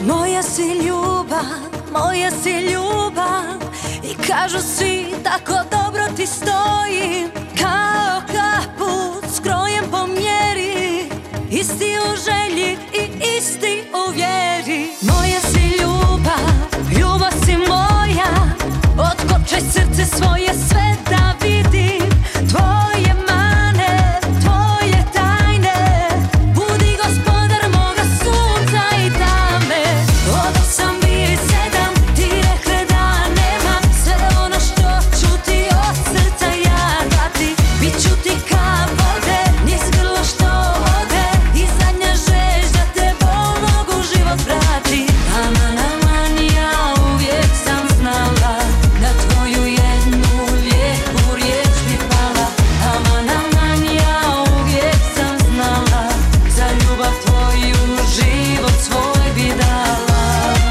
Moja si ljubav, moja si ljubav. I kažu svi tako dobro ti stoji. Kao kaput skrojen po mjeri. Isti u želji i isti u vjeri. Moja si ljubav, ljubav si moja. Otkopčaj srce svoje sve da vidim tvoje mane, tvoje tajne. Budi gospodar moga sunca i tame. Od 8 i 7 ti rekle da nemam sve ono što ću ti od srca ja dati. Biću ti ka vode, niz grlo što ode. I zadnja žež da te bolnog u život vrati. Aman, aman, ja uvijek sam znala na tvoju jednu lijepu riječ bi pala. Aman, aman, ja uvijek sam znala za ljubav tvoju život svoj bi dala.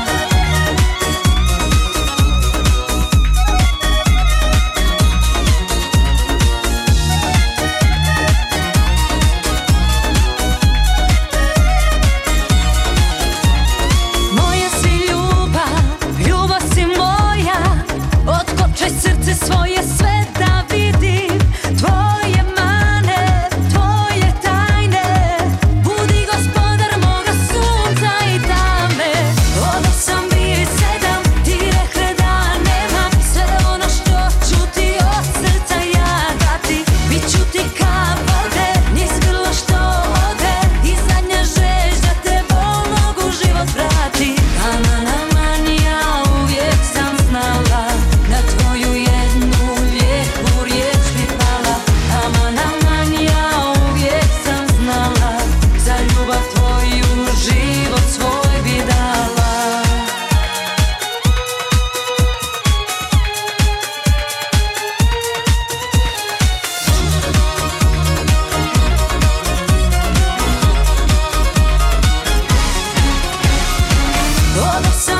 Moja si ljubav, ljubav si moja. Otkopčaj srce svoje sve da vidim tvoje mane, tvoje tajne. Budi gospodar moga sunca i tame. Od 8 i 7 ti rekle da nemam sve ono što ću ti od srca ja dati. Biću ti ka vode, niz grlo što ode. I zadnja žež da te bolnog u život vrati. Aman, aman, ja uvijek sam znala na tvoju jednu lijepu riječ bi pala. Aman, aman, ja uvijek sam znala za ljubav tvoju život svoj bi dala. Od 8